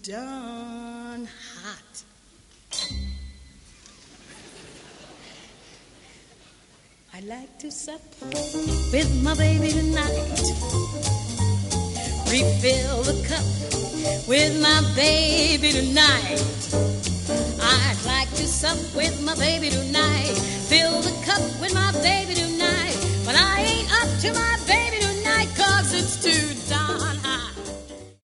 darn hot. I'd like to sup with my baby tonight. Refill the cup with my baby tonight. I'd like to sup with my baby tonight.